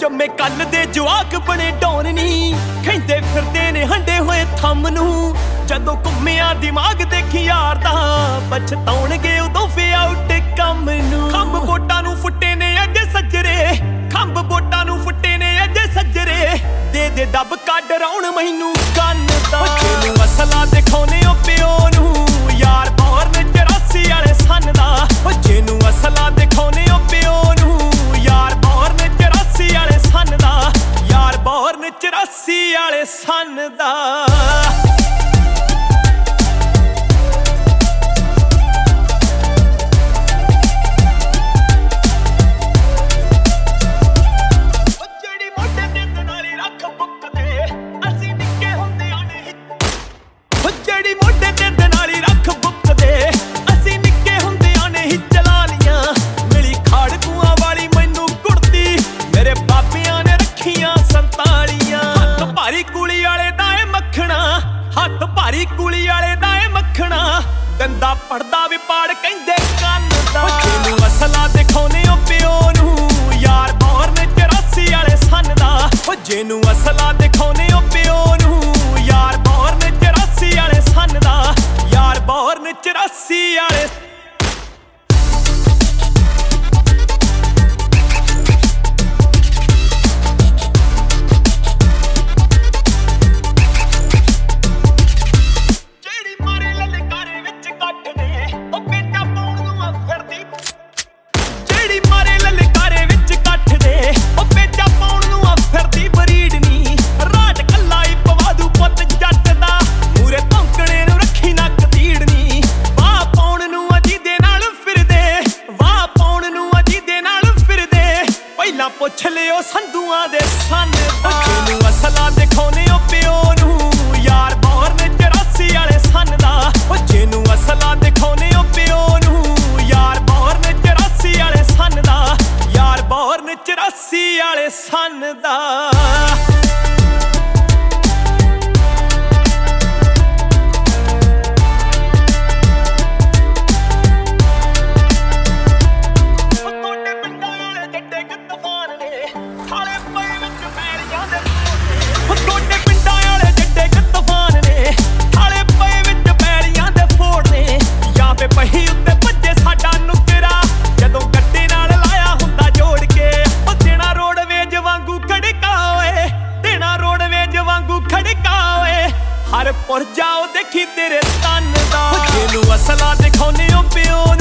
ਜੰਮੇ ਕੱਲ ਦੇ ਜਵਾਕ ਬਣੇ ਡੌਨ ਨੀ, ਕਹਿੰਦੇ ਫਿਰਦੇ ਨੇ ਹੰਡੇ ਹੋਏ ਥੰਮ ਨੂੰ। ਜਦੋਂ ਘੁੰਮਿਆ ਦਿਮਾਗ ਦੇਖੀ ਯਾਰ ਦਾ, ਪਛਤਾਉਣਗੇ ਉਦੋਂ ਫੇ ਆਊਟ ਕੰਮ ਨੂੰ। ਖੰਭ ਵੋਟਾਂ ਨੂੰ ਫੁੱਟੇ ਨੇ ਅੱਜ ਸੱਜਰੇ, ਖੰਭ ਵੋਟਾਂ ਨੂੰ ਫੁੱਟੇ ਨੇ ਅੱਜ ਸੱਜਰੇ। ਦੇ ਦੇ ਦੱਬ ਕੱਢ ਰੌਣ ਮੈਨੂੰ ਕੰਨ ਦਾ, ਜਿਹਨੂੰ ਅਸਲਾ ਦਿਖਾਉਨੇ ਓ ਪਿਓ ਨੂੰ। ਯਾਰ ਬੌਰਨ 84 ਵਾਲੇ ਸੰਨ ਦਾ, ਜਿਹਨੂੰ ਅਸਲਾ ਦਿਖਾਉਨੇ ਓ ਪਿਓ ਨੂੰ। ਯਾਰ ਬੌਰਨ 84 ਵਾਲੇ ਸੰਨ ਦਾ, ਯਾਰ ਬੌਰਨ 84 ਵਾਲੇ ਸੰਨ ਦਾ। ਜਿਹੜੀ ਮੋਢੇ ਤੇ ਦਨਾਲੀ ਰੱਖ ਬੁੱਕਦੇ, ਅਸੀਂ ਨਿੱਕੇ ਹੁੰਦਿਆਂ ਨੇ ਹੀ ਚਲਾ ਲੀਆਂ। ਮਿਲੀ ਖਾੜਕੂਆਂ ਵਾਲੀ ਮੈਨੂੰ ਕੁੜਤੀ, ਮੇਰੇ ਬਾਬਿਆਂ ਨੇ ਰੱਖੀਆਂ 47। ਹੱਥ ਭਾਰੀ ਕੁਲੀ ਵਾਲੇ ਦਾ ਏ ਮੱਖਣਾ, ਹੱਥ ਭਾਰੀ ਕੁਲੀ ਵਾਲੇ ਦਾ ਏ ਮੱਖਣਾ। ਗੰਦਾ ਪੜਦਾ ਵਿਪਾੜ ਕਹਿੰਦੇ ਕੰਨ ਦਾ, ਜਿਹਨੂੰ ਅਸਲਾ ਦਿਖਾਉਨੇ ਓ ਪਿਓ ਨੂੰ। ਯਾਰ ਬੌਰਨ 84 ਵਾਲੇ ਸੰਨ ਦਾ, ਜਿਹਨੂੰ ਅਸਲਾ ਦਿਖਾਉਨੇ ਓ ਪਿਓ ਨੂੰ। ਯਾਰ ਬੌਰਨ 84 ਵਾਲੇ ਸੰਨ ਦਾ, ਯਾਰ ਬੌਰਨ 84 ਵਾਲੇ। ਜਿਹੜੀ ਮਾਰੇ ਲਲਕਾਰੇ ਵਿੱਚ ਕੱਟ ਦੇ, ਉਹ ਪੇਟਾ ਪਾਉਣ ਨੂੰ ਆ ਫਿਰਦੀ। ਜਿਹੜੀ ਮਾਰੇ ਲਲਕਾਰੇ ਵਿੱਚ ਕੱਟ ਦੇ, ਉਹ ਪੇਟਾ ਪਾਉਣ ਨੂੰ ਆ ਫਿਰਦੀ ਬਰੀਡ ਨੀ। ਰਾਟ ਕੱਲਾ ਹੀ ਪਵਾ ਦੂ ਪੁੱਤ ਜੱਟ ਦਾ, ਮੂਰੇ ਭੌਂਕਣੇ ਨੂੰ ਰੱਖੀ ਨੱਕ ਤੀੜਨੀ। ਵਾਹ ਪਾਉਣ ਨੂੰ ਅਜੀ ਦੇ ਨਾਲ ਫਿਰਦੇ, ਵਾਹ ਪਾਉਣ ਨੂੰ ਅਜੀ ਦੇ ਨਾਲ ਫਿਰਦੇ। ਪਹਿਲਾਂ ਪੁੱਛ ਲਿਓ ਸੰਧੂਆਂ ਦੇ ਸੰਨ ਦਾ, ਜਿਹਨੂੰ ਅਸਲਾ ਦਿਖਾਉਨੇ ਓ ਪਿਓ ਨੂੰ। ਯਾਰ ਬੌਰਨ 84 ਵਾਲੇ ਸੰਨ ਦਾ, ਜਿਹਨੂੰ ਅਸਲਾ ਦਿਖਾਉਨੇ ਓ ਪਿਓ ਨੂੰ। ਯਾਰ ਬੌਰਨ 84 ਵਾਲੇ ਸੰਨ ਦਾ, ਯਾਰ ਬੌਰਨ 84 ਵਾਲੇ ਸੰਨ ਦਾ। ਪਹੀ ਉੱਤੇ ਭੱਜੇ ਸਾਡਾ ਨੁਕਰਾ, ਜਦੋਂ ਗੱਡੇ ਨਾਲ ਲਾਇਆ ਹੁੰਦਾ ਜੋੜ ਕੇ। ਉਹ ਦੇਣਾ ਰੋਡਵੇਜ ਵਾਂਗੂ ਖੜਕਾ ਓਏ, ਦੇਣਾ ਰੋਡਵੇਜ ਵਾਂਗੂ ਖੜਕਾ ਓਏ। ਹਰ ਪੁਰ ਜਾਓ ਦੇਖੀ ਤੇਰੇ ਤਨ ਦਾ, ਜਿਹਨੂੰ ਅਸਲਾ ਦਿਖਾਉਨੇ ਓ ਪਿਓ